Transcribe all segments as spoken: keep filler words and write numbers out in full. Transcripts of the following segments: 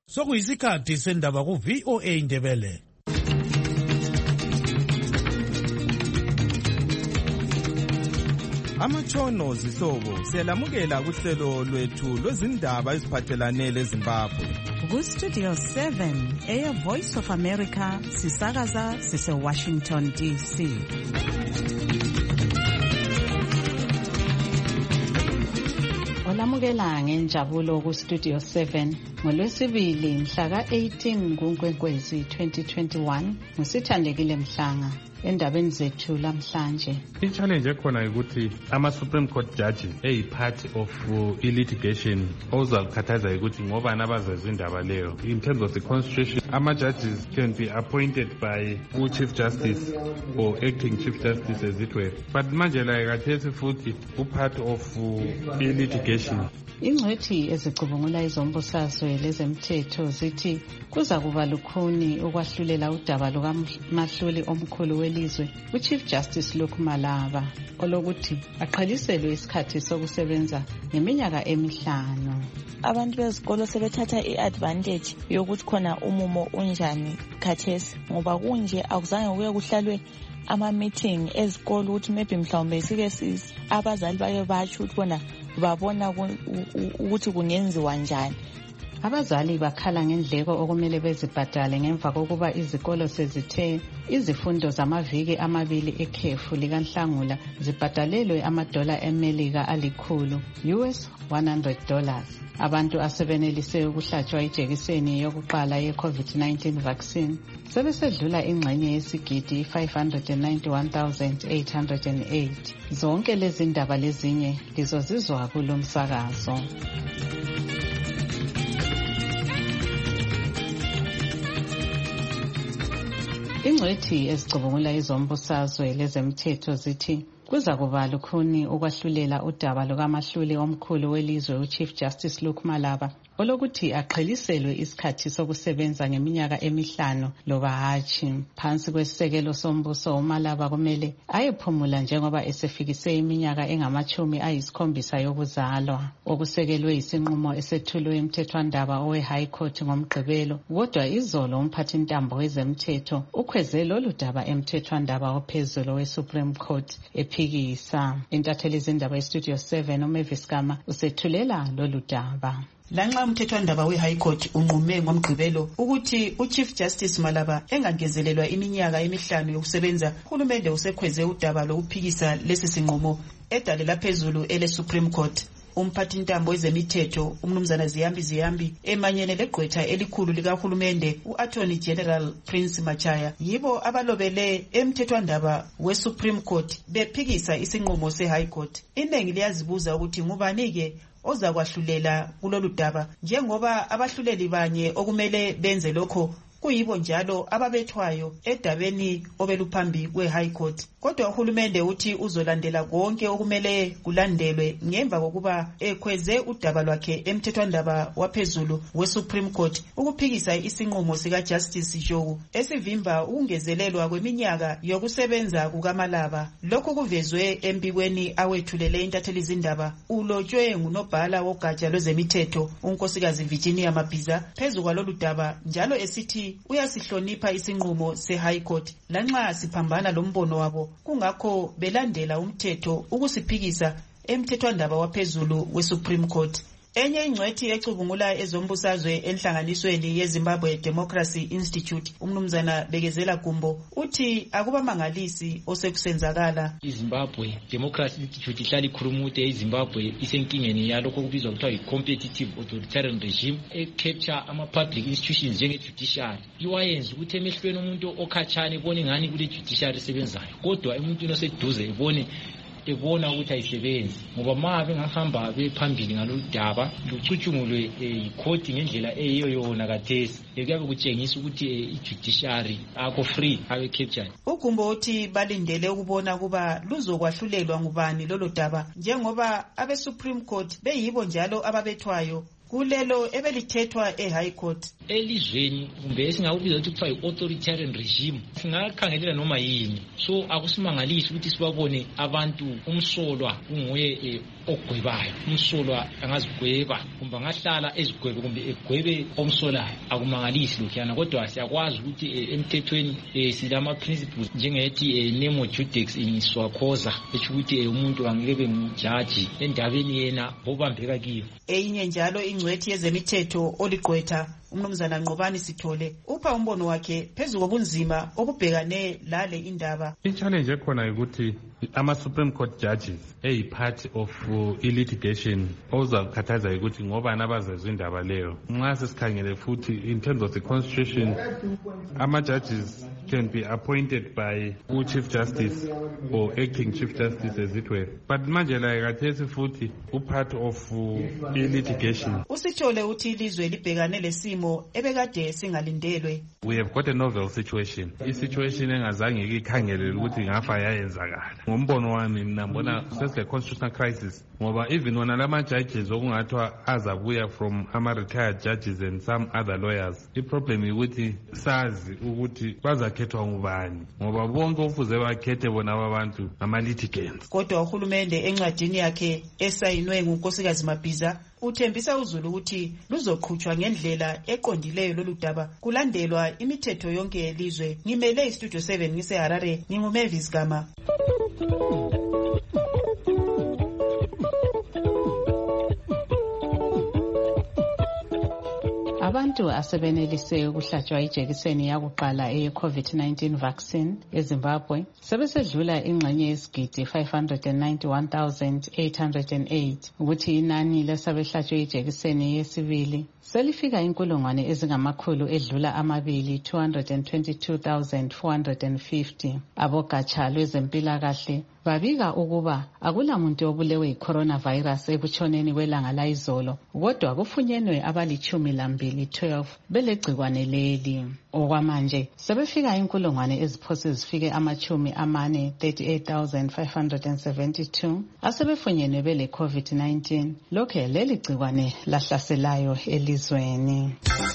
Sokuyisikhathi sendaba ku V O A Indebele. Amatshono zihlobo siyalamukela kuhlelo lwethu lwezindaba eziphathelane leZimbabwe. Ku Studio seven, Air Voice of America, sisakaza sise Washington D C. Olamukela ngenjabulo ku Studio seven ngolwesibili mhla ka eighteen kuNkwenkwezi twenty twenty-one ngusithandekile Mhlanga. Endabeni zethu lamhlanje i-challenge ekhona ukuthi ama-Supreme Court judge eyi-part of uh, i-litigation ozakhathaza ukuthi ngoba nabazazi indaba leyo. In terms of the constitution, ama-judges can be appointed by u-Chief Justice or acting Chief Justice as it were, but manje la khathesi futhi u-part of uh, i-litigation. Ingcwethi ezicubungula izombusazwe lezemthetho zithi kuza kuba lukhuni ukwahlulela udaba lukaMahluli omkhulu welizwe uChief Justice Luke Malaba olokuthi aqhaliselwe isikhathi sokusebenza ngeminyaka emihlanu. Abantu bezikolo sebethatha i-advantage yokuthi khona umumo unjani khathesi ngoba kunje akuzange kuye kuhlalwe ama-meeting ezikolo ukuthi maybe mhlawumbe sike sisi abazali baye batsho ukuthi bona babona ukuthi kungenziwa njani. Abazali bakhala ngendleko okumele bezibhadale ngemva kokuba izikolo sezithe izifundo zamaviki amabili ekhefu likanhlangula zibhadalelwe amadola eMelika alikhulu U S one hundred dollars. Abantu asebenelise ukuhlatshwa ijekiseni yokuqala ye-COVID nineteen vaccine sebesedlula ingxenye yesigidi five hundred ninety-one thousand eight hundred eight. Zonke lezi ndaba lezinye lizozizwa kulo msakazo. Ingcwethi ezicubungula izombusazwe lezemthetho zithi kuza kuba lukhuni ukwahlulela udaba lukaMahluli omkhulu welizwe uChief Justice Luke Malaba olokuthi aqheliselwe isikhathi sokusebenza ngeminyaka emihlanu loba hatshi. Phansi kwesisekelo sombuso uMalaba kumele ayephumula njengoba esefikise iminyaka engamachumi ayisikhombisa yokuzalwa, okusekelwe isinqumo esethulwe emthethwandaba owe High Court ngomgqibelo. Kodwa izolo umphathintambo wezemthetho ukhweze lolu daba emthethwandaba ophezulu we-Supreme Court ephikisa. Intatheli zindaba ye-Studio seven uMavis Kama usethulela lolu daba. Lanxa umthethwandaba we-High Court unqume ngomgqibelo ukuthi uChief Justice Malaba engangezelelwa iminyaka emihlanu yokusebenza, uhulumende usekhweze udaba lokuphikisa lesi sinqumo edalela phezulu ele-Supreme Court. Umphathintambo wezemithetho umnumzana Ziyambi Ziyambi emanyene legqwetha elikhulu likahulumende u-Attorney General Prince Machaya yibo abalobele emthethwandaba we-Supreme Court bephikisa isinqumo se-High Court. Iningi liyazibuza ukuthi ngubani-ke oza kwahlulela kulolu daba njengoba abahluleli banye okumele benze lokho kuyibo njalo ababethwayo edabeni obeluphambi kwe-High Court. Kodwa uhulumende uthi uzolandela konke okumele kulandelwe ngemva kokuba ekhweze udaba lwakhe emthethwandaba waphezulu we-Supreme Court ukuphikisa isinqumo sika-Justice Jogu esivimba ukungezelelwa kweminyaka yokusebenza kukaMalaba. Lokhu kuvezwe embikweni awethulele intatheli zindaba ulotshwe ngunobhala wogatsha lwezemithetho unkosikazi Virginia Mabhiza phezu kwalolu daba, njalo esithi uyasihlonipha isinqumo se-High Court lanxa siphambana lombono wabo, kungakho belandela umthetho ukusiphikisa emthethwandaba waphezulu we-Supreme Court. Enye ingcwethi ecubungula ezombusazwe enhlanganisweni yeZimbabwe Democracy Institute umnumzana Bekezela Gumbo uthi akubamangalisi osekusenzakala. iZimbabwe Democracy Institute ihlala ikhulumute iZimbabwe isenkingeni yalokho kubizwa kuthiwa i-competitive authoritarian regime e-capture ama-public institutions njenge-judiciary. Iwayenza ukuthi emehlweni umuntu okhatshana ebone ngani kule judiciary esebenzayo, kodwa emuntwini oseduze ebone ebona ukuthi ayisebenzi ngoba ma bengahamba bephambili ngalolu daba lucutshungulwe ikhoti ngendlela eyiyo yona kathesi kuyabe kutshengisa ukuthi i-judiciary akho free abe captured. Ugumbo uthi balindele ukubona kuba luzokwahlulelwa ngubani lolo daba njengoba abe-Supreme Court beyibo njalo ababethwayo kulelo ebelithethwa e-High Court. Elizweni kumbe esingakubiza ukuthi kuthiwa i-authoritarian regime singakhangelela noma yini, so akusimangalisi ukuthi sibabone abantu umsolwa unguye ogwebayo umsolwa angazigweba kumbe angahlala ezigwebe kumbe egwebe omsolayo akumangalisi lokhuyana kodwa siyakwazi ukuthi emthethweni silama principles njengethi nemo judex in swakhoza esho ukuthi umuntu angeke bengujaji endabeni yena bobambeka kiyo. Eyinye njalo ingcwethi yezemithetho oligqwetha umnumzana Nqobani Sithole upha umbono wakhe phezulu kobunzima obubhekane lale indaba. I-challenge ekhona ukuthi ama-Supreme Court judges eyi-part of i-litigation ozakhathaza ukuthi ngoba nabazezwe indaba leyo. Nxa sesikhangele futhi in terms of the constitution, ama-judges can be appointed by u-Chief Justice or acting Chief Justice as it were. But manje la khathesi futhi u-part of i-litigation. Usithole uthi ilizwe libhekane lesimo ebekade singalindelwe. We have got a novel situation. I-situation engazange ikhangelele ukuthi ngafa yayenzakala. Ngombono wami mina mbona sesile constitutional crisis ngoba even wona lama judges okungathwa azabuya from ama-retired judges and some other lawyers, i-problem ukuthi sazi ukuthi bazakhethwa ngubani ngoba bonke ofuze bakhethe bona abantu ama-litigants. Kodwa uhulumende encwadini yakhe esayinwe nguNkosikazi Mabhiza uthembisa uZulu ukuthi luzoqhutshwa ngendlela eqondileyo lolu daba kulandelwa imithetho yonke yelizwe. Ngimele iStudio seven ngiseHarare, nginguMavis Gama. Abantu asebenelise ukuhlatshwa ijekiseni yakuqala eye-COVID nineteen vaccine eZimbabwe sebesedlula ingxenye yesigidi five hundred ninety-one thousand eight hundred eight ukuthi inani lesabehlatshwe ijekiseni yesibili selifika inkulungwane ezingamakhulu edlula amabili two hundred twenty-two thousand four hundred fifty. Abogatsha lwezempilakahle babika ukuba akulamuntu obulewe yi-coronavirus ekutshoneni kwelanga layizolo, kodwa kufunyenwe abalichumi lambili twelve belegcikwane leli. Okwamanje sebefika inkulungwane eziphose zifike amachumi amane thirty-eight thousand five hundred seventy-two asebefunyenwe bele COVID nineteen lokhe leli gcikwane lahlaselayo elizweni.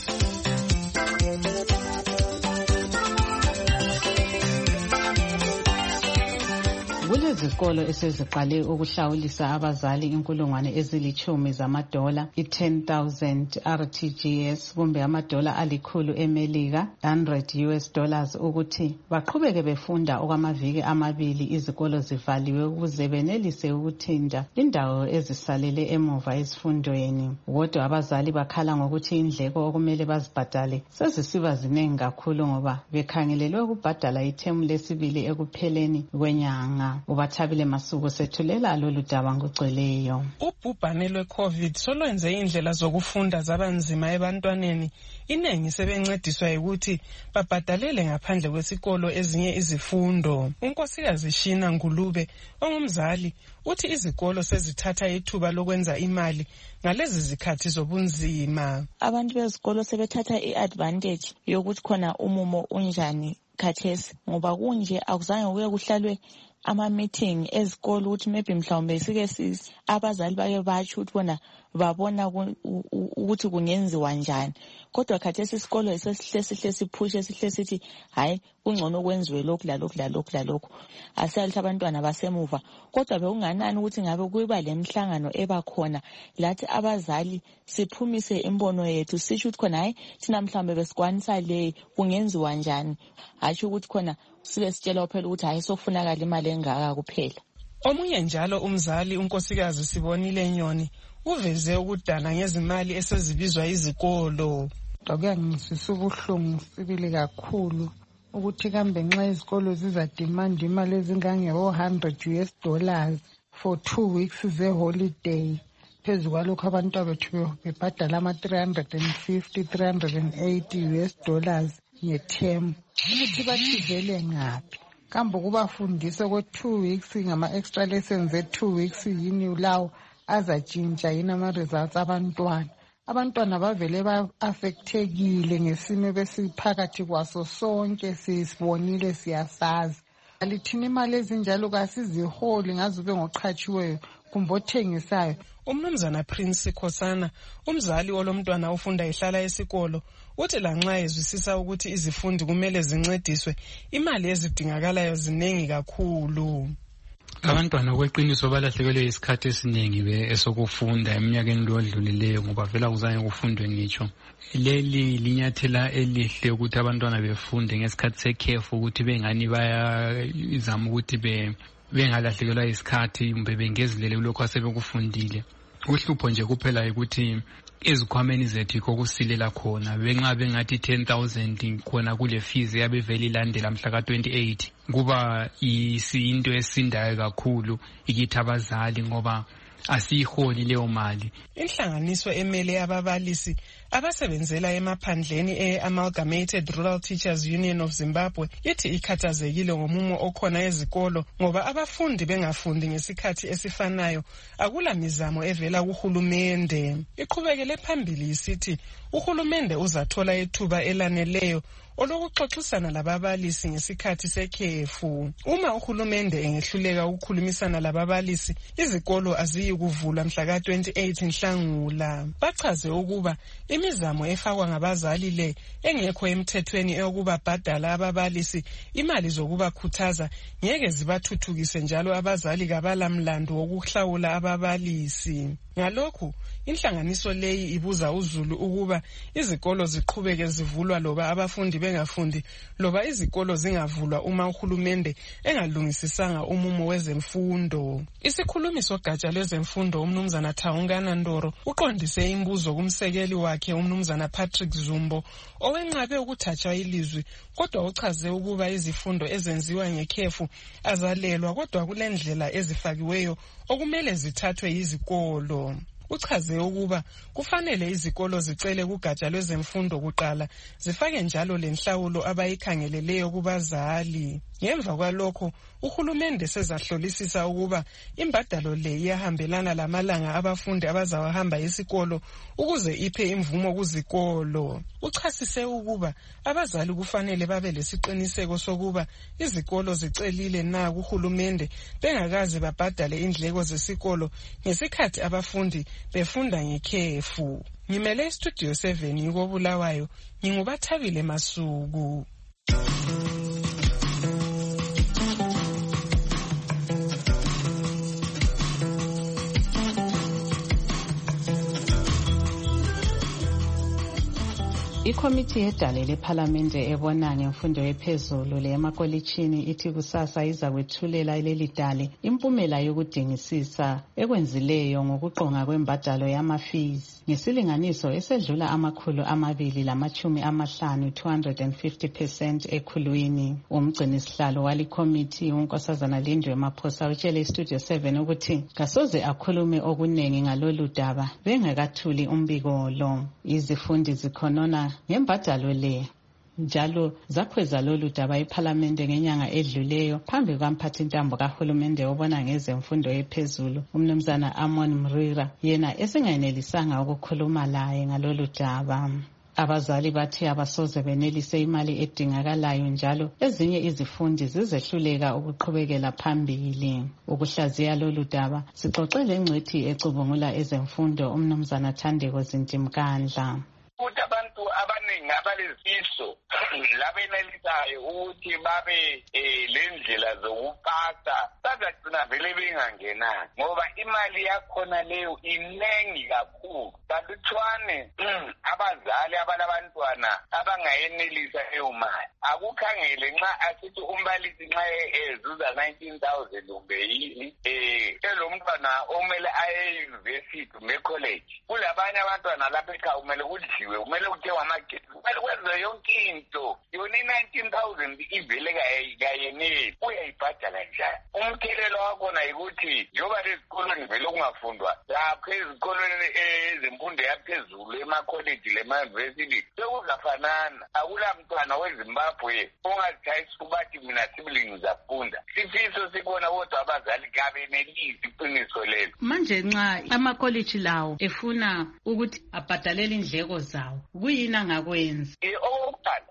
Kulezikolo eseziqale ukuhlawulisa abazali inkulungwane ezilichumi zamadola i-ten thousand R T G S kumbe amadola alikhulu eMelika one hundred U S dollars ukuthi baqhubeke befunda okwamaviki amabili izikolo zivaliwe ukuze benelise ukuthinta indawo ezisalele emuva ezifundweni. Kodwa abazali bakhala ngokuthi indleko okumele bazibhadale sezisiba ziningi kakhulu ngoba bekhangelelwe ukubhadala ithemu lesibili ekupheleni kwenyanga. Ubathabile Masuku sethulela lolu daba ngoceleyo. Ubhubhane lwe-COVID solwenze indlela zokufunda zabanzima ebantwaneni. Inengi sebencediswa ukuthi babhadalele ngaphandle kwesikolo ezinye izifundo. uNkosikazi Shina Ngulube ongumzali uthi izikolo sezithatha ithuba lokwenza imali ngalezi zikhathi zobunzima. Abantu bezikolo sebethatha i-advantage yokuthi khona umumo unjani khathesi ngoba kunje akuzange kuye kuhlalwe ama-meeting ezikolo ukuthi maybe mhlawumbe sike sisi abazali bake batsho ukuthi bona babona ukuthi kungenziwa njani. Kodwa khathesi isikolo esesihle sihle siphushe sihle sithi hayi kungcono kwenziwe lokhu lalokhu lalokhu lalokhu asalithi abantwana basemuva. Kodwa bekunganani ukuthi ngabe kuyiba lemhlangano ebakhona lathi abazali siphumise imbono yethu sisho ukuthi khona hayi thina mhlawumbe besikwanisa le kungenziwa njani, hayi ukuthi khona sibe sitshela phela ukuthi hayi sokufunakala imali engaka kuphela. Omunye njalo umzali uNkosikazi Sibonile Nyoni uveze ukudana ngezimali esezibizwa izikolo. Kuyangizwisa ubuhlungu sibili kakhulu ukuthi kambe nxa izikolo zizademand imali ezingange one hundred U S dollars for two weeks ze-holiday. Phezu kwalokho abantu abethu bebhadala ama-three hundred fifty, three hundred eighty U S dollars nge-term. Ukuthi bathizele ngaphi? Kambe kubafundisa kwe-two weeks ngama-extra lessons e-two weeks yini lawo azatshintsha yini ama-results abantwana. Abantwana bavele ba-affectekile ngesimo besiphakathi kwaso sonke sisibonile siyasazi. Alithini imali ezinjalo kasiziholi ngaze ube ngoqhatshiweyo kumbe othengisayo. Umnumzana Prince Khosana umzali olomntwana ufunda ehlala esikolo uthi lanxa ezwisisa ukuthi izifundi kumele zincediswe imali ezidingakalayo ziningi kakhulu. Abantwana kweqiniso balahlekelwe isikhathi esiningi esokufunda eminyakeni lodlulileyo ngoba vela kuzange kufundwe ngitsho. Leli linyathela elihle ukuthi abantwana befunde ngesikhathi sekhefu ukuthi bengani bayazama ukuthi be bengalahlekelwa isikhathi kumbe bengezelele lokho asebekufundile. Uhlupho nje kuphela ukuthi ezikhwameni zethu yikho kusilela khona. Benxa bengathi ten thousand khona kule fees yabe vele ilandela mhla ka twenty-eight kuba isinto esindayo kakhulu ikithi abazali ngoba asiyiholi leyo mali. Inhlanganiso emele ababalisi abasebenzela emaphandleni e-Amalgamated Rural Teachers Union of Zimbabwe ithi ikhathazekile ngomumo okhona ezikolo ngoba abafundi bengafundi ngesikhathi esifanayo akula mizamo evela kuhulumende. Iqhubekele phambili isithi uhulumende uzathola ithuba elaneleyo olokuxoxisana lababalisi ngesikhathi sekhefu. Uma uhulumende engehluleka ukukhulumisana lababalisi, izikolo aziyikuvulwa mhla ka twenty-eight Nhlangula. Bachaze ukuba imizamo efakwa ngabazali le engekho emthethweni eyokuba bhadala ababalisi imali zokubakhuthaza ngeke zibathuthukise njalo abazali kabalamlando wokuhlawula ababalisi. Ngalokhu inhlanganiso leyi ibuza uZulu ukuba izikolo ziqhubeke zivulwa loba abafundi bengafundi loba izikolo zingavulwa uma uhulumende engalungisisanga umumo wezemfundo. Isikhulumi sogatsha lwezemfundo umnumzana Thawungana Ndoro uqondise imbuzo kumsekeli wakhe umnumzana Patrick Zumbo owenqabe ukuthathwa ilizwi kodwa uchaze ukuba izifundo ezenziwa ngekhefu azalelwa kodwa kulendlela ezifakiweyo okumele zithathwe yizikolo. Uchaze ukuba kufanele izikolo zicele kugatsha lwezemfundo kuqala zifake njalo lenhlawulo abayikhangeleleyo kubazali. Ngemva kwalokho uhulumende sezahlolisisa ukuba imbadalo le iyahambelana lamalanga abafundi abazawahamba esikolo ukuze iphe imvumo kuzikolo. Uchasise ukuba abazali kufanele babe lesiqiniseko sokuba izikolo zicelile na kuhulumende bengakazi babhadale indleko zesikolo ngesikhathi abafundi befunda ngekhefu. Ngimele Studio seven yikobulawayo, ngingubathabile Masuku. Ikomiti yedale lephalamende ebona ngemfundo ephezulu lemakolitshini ithi kusasa iza kwethulela leli dale impumela yokudingisisa ekwenzileyo ngokuqonga kwembadalo yama-fees ngesilinganiso esedlula amakhulu amabili lamachumi amahlanu two hundred fifty percent ekhulwini. Umgcinisihlalo walikomiti unkosazana Lindwe Maphosa utshele Studio seven ukuthi kasoze akhulume okunengi ngalolu daba bengakathuli umbiko lo. Izifundi zikhonona ngembadalo le njalo zakhweza lolu daba iphalamende ngenyanga edluleyo phambi kwamphathintambo kahulumende obona ngezemfundo ephezulu umnumzana Amon Mrira yena esingayenelisanga ukukhuluma laye ngalolu daba. Abazali bathi abasoze benelise imali edingakalayo njalo ezinye izifundi zizehluleka ukuqhubekela phambili. Ukuhlaziya lolu daba sixoxele ingcwethi ecubungula ezemfundo umnumzana Thandeko Zintimkandla. Ukuthi abantu abaningi abalezifiso labenelisayo ukuthi babe lendlela zokupasa bazagcina vele bengangenanga ngoba imali yakhona leyo inengi kakhulu. Kaluthwane abazali abalabantwana abangayenelisa leyo mali akukhangele nxa asithi umbalisi nxa ezuza nineteen thousand kumbe yini elo mntwana omele aye university kumbe college kulabanye abantwana lapha ekhaya kumele kudliwe kumele kuthengwe amagesi kumele kwenze yonke into yona i-nineteen thousand ivele kayeneli uyayibhadala njani. Umthelela wakhona yikuthi njengoba lezikolweni vele kungafundwa lapho ezikolweni ezemfundo yaphezulu emakholeji lema-university sekuzafanana. Akula mntwana weZimbabwe ongazithayisa ukubathi mina sibili ngizafunda. Sifiso sikona kodwa abazali kabenelisi iqiniso lelo. Manje nxa amakholeji lawo efuna ukuthi abhadalele indleko zawo kuyini angakwenza? Okokuqala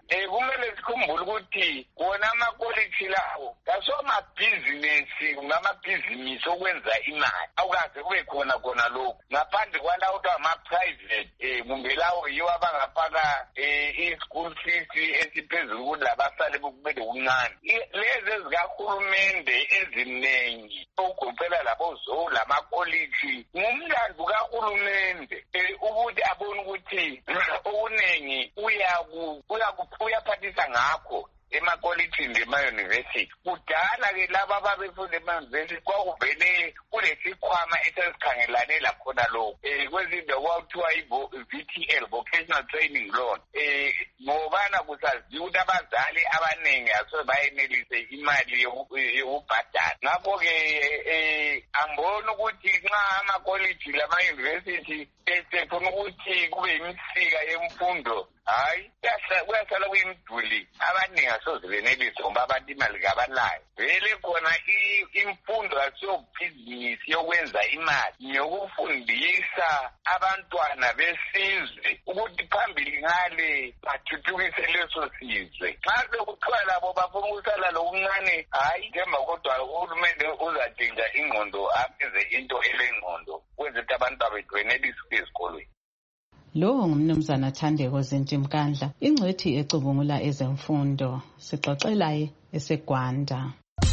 eh kumele sikhumbule ukuthi wona amakolitshi lawo kasomabhizinisi ngamabhizinisi okwenza imali awukaze kube khona khona lokho ngaphandle kwalawo ama-private eh kumbe lawo yiwo abangafaka eh i-school fees esiphezulu ukuthi labasale kumele kuncane lezi ezikahulumende eziningi okugoqela labo zoo lamakolitshi ngumlando kahulumende ukuthi abone ukuthi okuningi uyaku uyaphathisa ngakho emakolitshini ema-university kudala-ke laba ababefunda ema-university kwakuvele kulesikhwama esasikhangelane lakhona lokho um kwezinto kwakuthiwa i-V T L, Vocational Training Loan. um ngobana kusaziwa ukuthi abazali abaningi asobe bayenelise imali yokubhadala. Ngakho-ke um ambona ukuthi nxa amakolitshi lama-university esefuna ukuthi kube imisika yemfundo, hayi kuyasala kuyimduli abaningi asoze benelise ngoba abantu imali kabanayo. Vele khona imfundo yasiyobhizinisi yokwenza imali ngiyokufundisa abantwana besizwe ukuthi phambili ngale bathuthukise leso sizwe. Nxa sekuthiwa labo bafuna ukusala lokuncane, hayi ngemva kodwa uhulumende uzadinga ingqondo abenze into elengqondo kwenze ukuthi abantu bethu benelise ukuya esikolweni. Lo ngumnumzana Thandeko Zintimkandla, ingcwethi ecubungula ezemfundo. Sixoxelaye eseGwanda.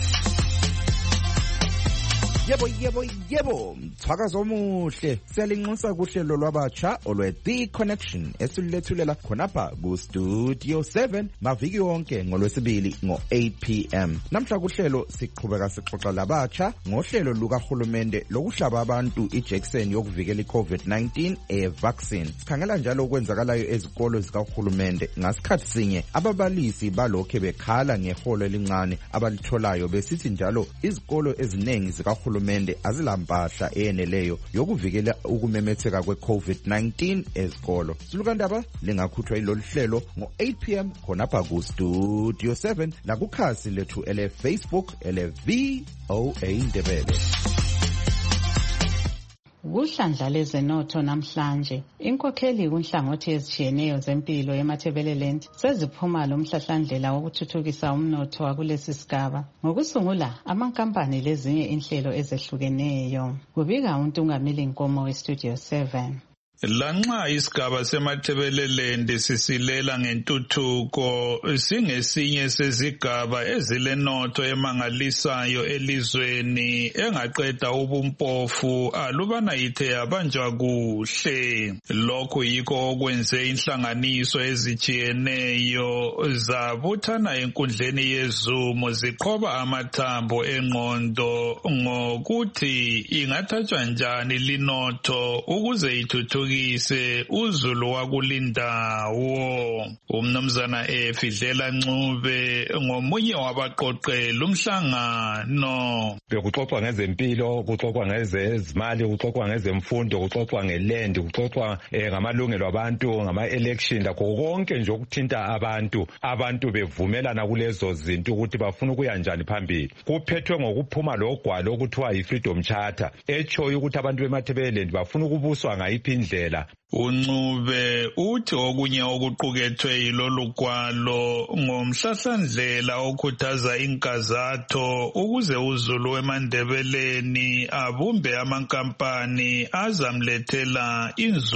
Yebo yebo yebo mthakazo omuhle siyalinxusa kuhlelo lwabatsha olwe The Connection esilethulela khonapha ku Studio seven maviki wonke ngolwesibili ngo eight p m Namhla kuhlelo siqhubeka sixoxa labatsha ngohlelo lukahulumende lokuhlaba abantu ijekiseni yokuvikela iCovid nineteen e vaccine. Sikhangela njalo okwenzakalayo ezikolo zikahulumende ngasikhathi sinye ababalisi balokho bekhala ngeholo elincane abalitholayo besithi njalo izikolo eziningi zikahulumende Hulumende azilampahla eyeneleyo yokuvikela ukumemetheka kwe-COVID nineteen ezikolo. Silukandaba lingakhuthwa ilolu hlelo ngo eight p m khonapha ku Studio seven nakukhasi lethu ele Facebook ele V O A Ndebele. Kuhlandla lezenotho namhlanje inkokheli kunhlangothi ezitshiyeneyo zempilo eMatabeleland seziphuma lo mhlahlandlela wokuthuthukisa umnotho wakulesi sigaba ngokusungula amankampani lezinye inhlelo ezehlukeneyo. Kubika uNtungameli Nkomo weStudio seven. Lanxa isigaba seMatabeleland sisilela ngentuthuko singesinye sezigaba ezilenotho emangalisayo elizweni engaqeda ubumpofu alubana ithe yabanjwa kuhle. Lokhu yikho okwenze inhlanganiso ezitshiyeneyo zabuthana enkundleni yeZoom ziqhoba amathambo engqondo ngokuthi ingathathwa njani linotho ukuze ithuthuke uzulu wakulindawo. Umnumzana Efidlela Ncube ngomunye wabaqoqela umhlangano. Bekuxoxwa ngezempilo, kuxoxwa ngezezimali, kuxoxwa ngezemfundo, kuxoxwa ngeland, kuxoxwa ngamalungelo abantu, ngama-election, lakho konke nje okuthinta abantu. Abantu bevumelana kulezo zinto ukuthi bafuna ukuya njani phambili. Kuphethwe ngokuphuma logwalo okuthiwa yi-Freedom Charter etshoyo ukuthi abantu beMatabeleland bafuna ukubuswa ngayiphi indlela. Uncube uthi okunye okuqukethwe yilolu gwalo ngomhlahlandlela okhuthaza inkazatho ukuze uzulu weMandebeleni abumbe amankampani azamlethela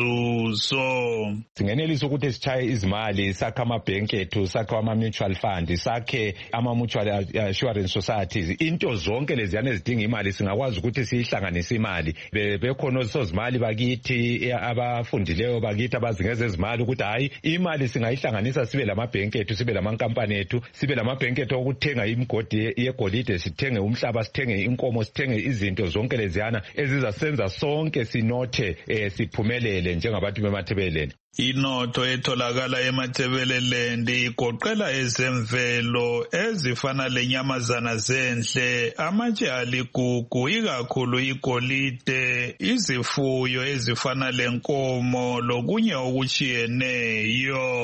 inzuzo. Singenelisa ukuthi sitshaye izimali, sakhe amabhenki ethu, sakhe ama-mutual fund, sakhe ama-mutual assurance societies. Into zonke leziyana ezidinga imali singakwazi ukuthi siyihlanganise imali. Bekhona osozimali bakithi abafundileyo bakithi abazingeze izimali ukuthi hayi imali singayihlanganisa sibe lamabhenki ethu, sibe lamankampani ethu, sibe lamabhenki ethu okuthenga imigodi yegolide, sithenge umhlaba, sithenge inkomo, sithenge izinto zonke leziyana ezizasenza sonke sinothe eh, siphumelele njengabantu beMatabeleland. Inotho etholakala eMatabeleland igoqela ezemvelo ezifana lenyamazana zenhle, amatshe aligugu, ikakhulu igolide, izifuyo ezifana lenkomo lokunye okutshiyeneyo.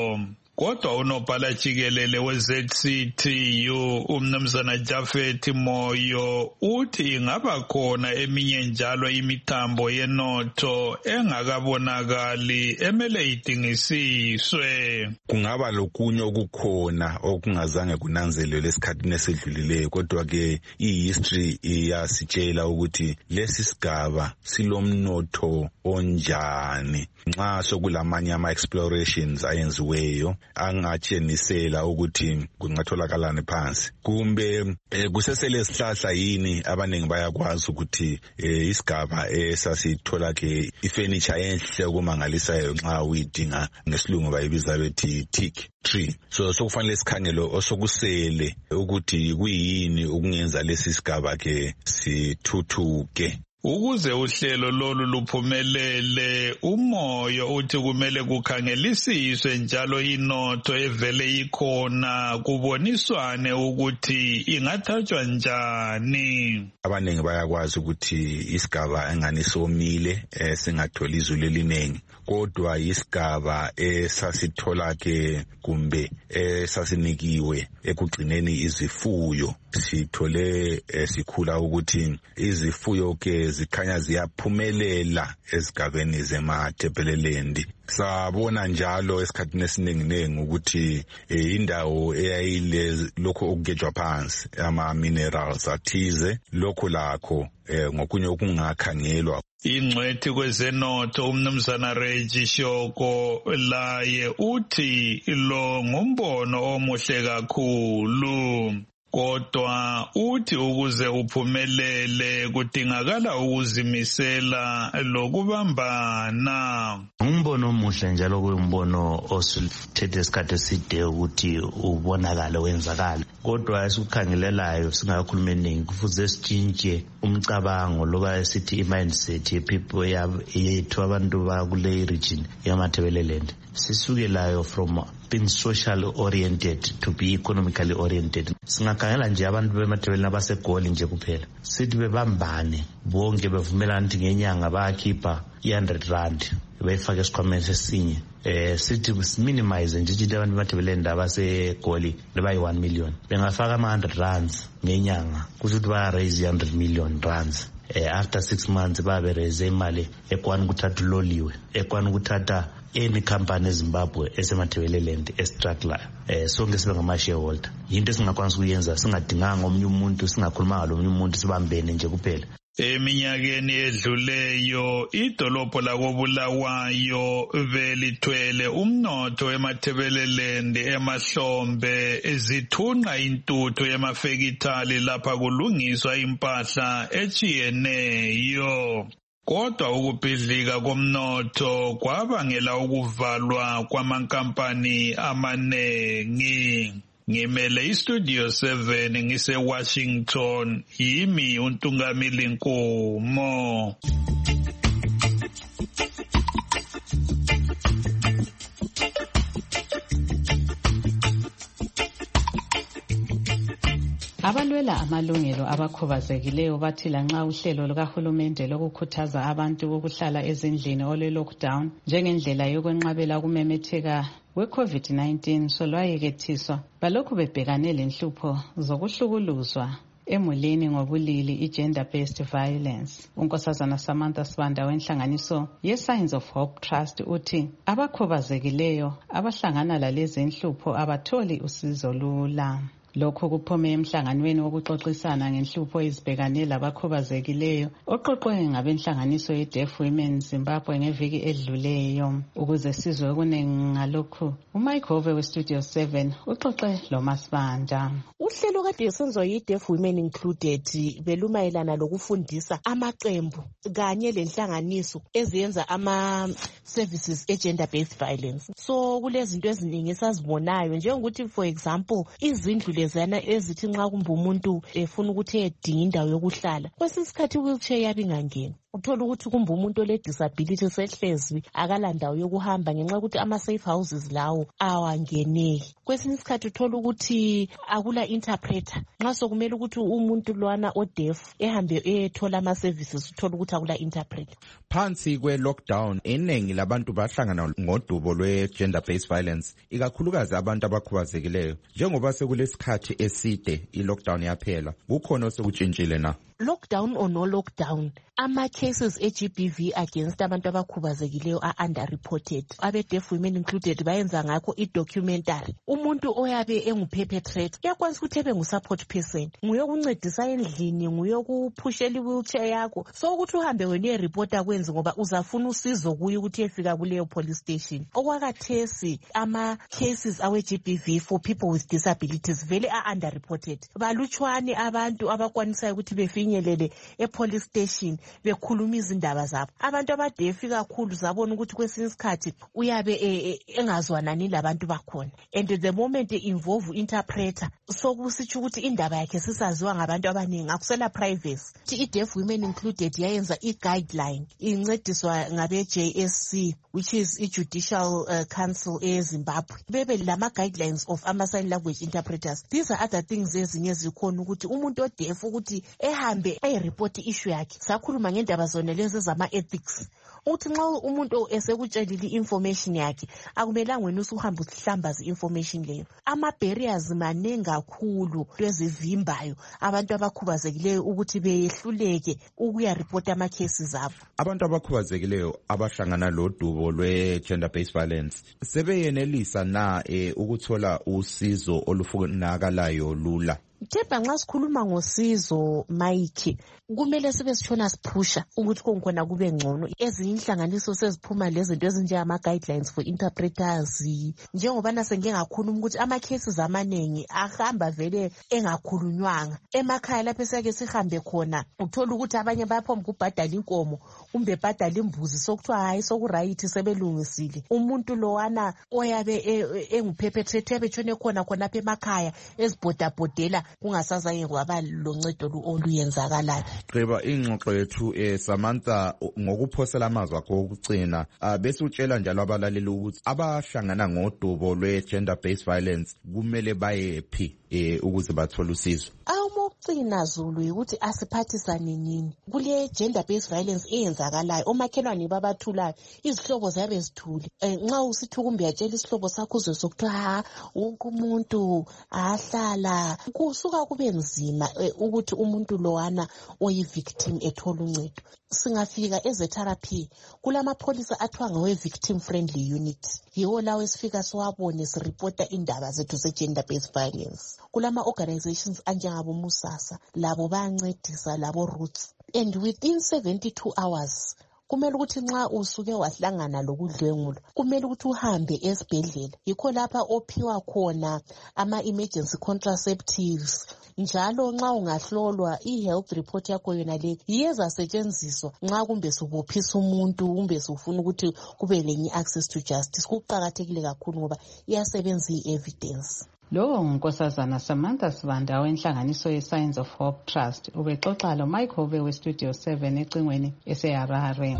kodwa unobhala jikelele we-Z C T U umnumzana Jafet Moyo uthi ingaba khona eminye njalo imithambo yenotho engakabonakali emele idingisiswe. Kungaba lokunye okukhona okungazange kunanzelelwe esikhathini esedlulileyo, kodwa ke i-history iyasitshela ukuthi lesi sigaba silomnotho onjani. Nxa sokulamanye ama-explorations ayenziweyo angatshenisela ukuthi kungatholakala phansi, kumbe eh, kusesele isihlahla yini abaningi bayakwazi ukuthi eh, isigaba esasithola ke ifurniture enhle kumangalisayo nxa uyidinga ngesilungu bayibiza bethi teak tree. So sokufanele sikhangelo osokusele ukuthi kuyini okungenza lesi sigaba ke sithuthuke. Ukuze uhlelo lolu luphumelele, uMoyo uthi kumele kukhangelisiswe njalo inotho evele ikhona, kuboniswane ukuthi ingathathwa njani. Abaningi bayakwazi ukuthi isigaba engani somile singatholi izulu eliningi, kodwa isigaba esasithola ke kumbe esasinikiwe ekugcineni izifuyo. Sithole sikhula ukuthi izifuyo ke zikhanya ziyaphumelela esigabeni zeMatabeleland. Sabona njalo esikhathini esiningi ukuthi indawo eyayile lokho okugejwa phansi ama minerals athize lokho lakho ngokunye okungakhangelwa. Ingcwethi kwezenotho umnumzana Reggie Shoko laye uthi lo ngumbono omuhle kakhulu, kodwa uthi ukuze uphumelele kudingakala ukuzimisela lokubambana. Umbono omuhle njalo kuyimbono osuthethe isikhathi eside ukuthi ubonakala wenzakala, kodwa esikukhangelelayo singakhulumeni kufuze sitshintshe umcabango loba esithi i-mindset ye-people yethu abantu bakule region yamaTebeleland. Sisukelayo from being social oriented to be economically oriented. Singakhangela nje abantu bemaTebeleland abaseGoli nje kuphela, sithi bebambane bonke bevumelana ukuthi ngenyanga bayakhipha i hundred rand bayifake esikhwameni esinye. Eh sithi minimize nje ukuthi abantu bemaTebeleland abaseGoli bayi one million bengafaka ama one hundred rands ngenyanga kuthi baya raise one hundred million rands. Eh, after six months babe raise imali ekwana ukuthatha uloliwe, ekwana ukuthatha any company eZimbabwe esemaTebeleland estruggle. Eh sonke sibe ngama shareholder. Into esingakwanisa ukuyenza singadinganga omunye umuntu, singakhulumanga lo omunye umuntu, sibambene nje kuphela. Eminyakeni edluleyo idolobho lakoBulawayo velithwele umnotho emaTebeleland emahlombe ezithunqa intuthu yamafekithali lapha kulungiswa impahla echiyeneyo. Kodwa ukubhidlika komnotho kwabangela ukuvalwa kwamankampani amanengi. Ngimele iStudio seven ngise Washington, yimi uNtungamili Nkomo. Abalwela amalungelo abakhubazekileyo bathi lanxa uhlelo lukahulumende lokukhuthaza abantu ukuhlala ezindlini ole lockdown njengendlela yokwenqabela ukumemetheka we-COVID nineteen solwayekethiswa, balokhu bebhekane lenhlupho zokuhlukuluzwa emulini ngobulili i-gender based violence. Unkosazana Samantha Sibanda wenhlanganiso ye-Signs of Hope Trust uthi abakhubazekileyo abahlangana lalezi nhlupho abatholi usizo lula. Lokho kuphume emhlanganweni wokuxoxisana ngenhlupho ezibhekane labakhubazekileyo oqoqwe ngabenhlanganiso ye-Deaf Women Zimbabwe ngeviki edluleyo. Ukuze sizwe okuningi ngalokhu, uMike Hove weStudio seven uxoxe loMasibanda. Uhlelo kade senziwa yi-Deaf Women Included belumayelana lokufundisa amaqembu kanye lenhlanganiso eziyenza ama-services e-gender based violence. So kulezinto eziningi esazibonayo njengokuthi for example izindlu lezana ezithi nxa kumbe umuntu efuna ukuthi edinga indawo yokuhlala kwesinye isikhathi wheelchair yabe ingangeni. uthola ukuthi kumbe umuntu ole disability sehlezi akalandawo yokuhamba ngenxa ukuthi ama safe houses lawo awangeneki. Kwesinye isikhathi uthola ukuthi akula interpreter nxa sokumele ukuthi umuntu lwana odef ehambe ethola ama services uthola ukuthi akula interpreter. Phansi kwe lockdown iningi labantu bahlangana ngodubo lwe gender based violence, ikakhulukazi abantu abakhubazekileyo. Njengoba sekulesikhathi eside i lockdown yaphela, kukhona osekutshintshile na? Lockdown or no lockdown, ama cases e G B V against abantu abakhubazekileyo are underreported. Abe deaf women included bayenza ngakho i documentary. Umuntu oyabe enguperpetrator yakwazi ukuthi ebe ngu-support person, nguye ukuncedisa endlini, nguye ukuphushela i-wheelchair yakho. So ukuthi uhambe wena uye-reporta kwenzi ngoba uzafuna usizo kuye ukuthi efika kuleyo police station. Okwakathesi ama cases awe G B V for people with disabilities vele are underreported. Balutshwane abantu abakwanisayo ukuthi befinyelele e-police station bekhuluma izindaba zabo. Abantu abadefi kakhulu zabona ukuthi kwesinye isikhathi uyabe engazwanani labantu bakhona, and the moment involve interpreter so kusitsho ukuthi indaba yakhe sisaziwa ngabantu abaningi, akusela privacy. I-Deaf Women Included yayenza i-guideline incediswa ngabe J S C, which is i-Judicial uh, Council eZimbabwe. Bebe lama guidelines of ama sign language interpreters. These are other things ezinye zikhona ukuthi umuntu odeaf ukuthi ehambe ayireport issue yakhe. Sakhuluma ngendaba zona lezi zama ethics. Uthi nxa umuntu esekutshelile information yakhe akumelanga wena usuhamba usihlambaza information leyo. Ama barriers manengi kakhulu lezivimbayo abantu abakhubazekileyo ukuthi beyehluleke ukuya report ama cases abo. Abantu abakhubazekileyo abahlangana lodubo lwe gender based violence sebeyenelisa na eh, ukuthola usizo olufunakalayo lula? Themba nxa sikhuluma ngosizo Mike kumele sibe sitshona siphusha ukuthi konkhona kube ngcono. Ezinye inhlanganiso seziphuma lezinto ezinjengama guidelines for interpreters, njengoba nasenge ngakhuluma ukuthi ama cases amanengi ahamba vele engakhulunywanga. Emakhaya lapho seke sihambe khona uthola ukuthi abanye bayaphomba ukubhadala inkomo kumbe bhadala imbuzi sokuthiwa hayi sokuright sebelungisile. Umuntu lowana oyabe enguperpetrator betshone khona khona lapha emakhaya ezibhodabhodela kungasazaye kwaba loncedo oluyenzakalayo. Gqiba ingxoxo yethu eh Samantha ngokuphosela amazwi akho okugcina, bese utshela njalo abalaleli ukuthi abahlangana ngodubo lwe gender based violence kumele bayephi eh ukuze bathole usizo. Awumogcina Zulu ukuthi asiphathisane nini kule gender based violence eyenzakalayo. Omakhelwane babathulayo izihlobo zabe zithule. Nxa usithi kumbe yatshela isihlobo sakho uzwe sokuthiwa ha wonke umuntu ahlala kusuka kube nzima ukuthi umuntu lowana oyi victim ethola uncedo. Singafika eze therapy kulama polisa athiwa ngawe victim friendly unit, yiwo lawo esifika siwabone sireporta indaba zethu ze gender based violence. Kulama organizations anjengabo Musasa labo bayancedisa labo Roots, and within seventy-two hours kumele ukuthi nxa usuke wahlangana lokudlwengulo kumele ukuthi uhambe esibhedlela. Yikho lapha ophiwa khona ama emergency contraceptives. Njalo nxa ungahlolwa i-health report yakho yona le iyeza setshenziswa nxa kumbe subophisa umuntu kumbe sufuna ukuthi kube lenye access to justice. Kuqakathekile kakhulu ngoba iyasebenza i-evidence. Lo ngunkosazana Samantha Sibanda wenhlanganiso ye-Signs of Hope Trust ubexoxa lo Mike Hove we-Studio seven ecingweni eseHarare.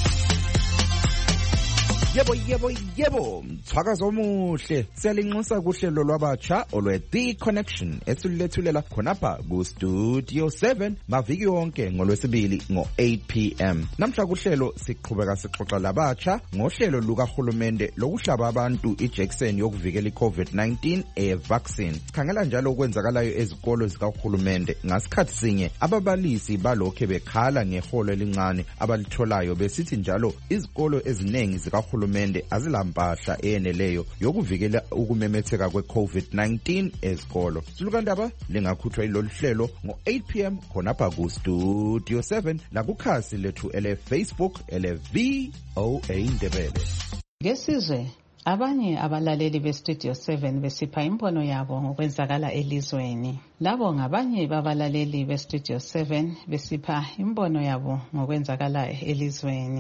Yebo yebo yebo mthakazo omuhle siyalinxusa kuhlelo lwabatsha olwe The Connection esilethulela khonapha ku Studio seven maviki yonke ngolwesibili ngo eight p m Namhla kuhlelo siqhubeka sixoxa labatsha ngohlelo lukaHulumende lokuhlaba abantu ijekiseni yokuvikela iCovid nineteen e vaccine. Sikhangela njalo okwenzakalayo ezikolo zikaHulumende ngasikhathi sinye ababalisi balokho bekhala ngeholo elincane abalitholayo besithi njalo izikolo ezinengi zikaHulumende Hulumende azilampahla eyeneleyo yokuvikela ukumemetheka kwe-COVID nineteen ezikolo. Silukandaba lingakhuthwa ilolu hlelo ngo eight p m khonapha ku Studio seven lakukhasi lethu ele Facebook ele V O A Ndebele. Ngesizwe abanye abalaleli be-Studio seven besipha imbono yabo ngokwenzakala elizweni. Labo ngabanye babalaleli be-Studio seven besipha imbono yabo ngokwenzakala elizweni.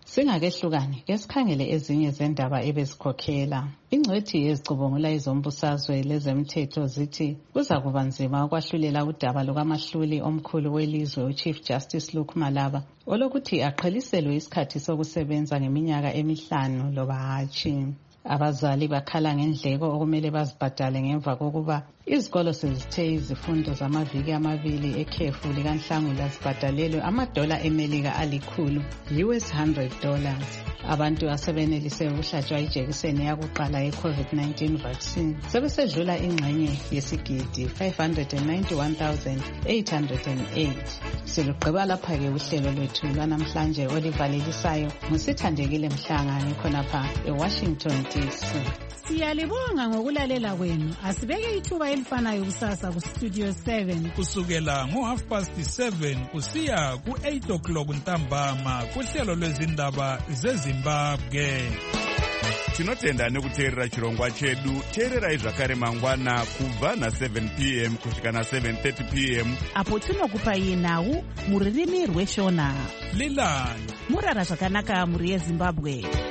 Singakehlukani ke sikhangele ezinye zendaba ebezikhokhela. Ingcwethi ezicubungula izombusazwe lezemthetho zithi kuza kuba nzima ukwahlulela udaba lukamahluli omkhulu welizwe uChief Justice Luke Malaba olokuthi aqheliselwe isikhathi sokusebenza ngeminyaka emihlanu loba hatshi. Abazali bakhala ngendleko okumele bazibhadale ngemva kokuba izikolo sezithe izifundo zamaviki amabili ekhefu likanhlangula zibhadalelwe amadola emelika alikhulu U S one hundred dollars. Abantu asebenelise ukuhlatshwa ijekiseni yakuqala ye-COVID nineteen vaccine sebesedlula ingxenye yesigidi five hundred ninety-one thousand eight hundred eight. Silugqiba lapha-ke uhlelo lwethu lwanamhlanje olivalelisayo ngusithandekile Mhlanga khonapha eWashington D C. Siyalibonga ngokulalela kwenu. Asibeke ithuba elifanayo kusasa ku Studio seven kusukela ngo half past seven kusiya ku eight o'clock ntambama kuhlelo lwezindaba zeZimbabwe. Tinotenda nekuteerera chirongwa chedu. Teererai zvakare mangwana kubva na seven p m kusvika na seven thirty p m apo tinokupai nhau muririmi rweshona. Lilani murara zvakanaka muri yeZimbabwe.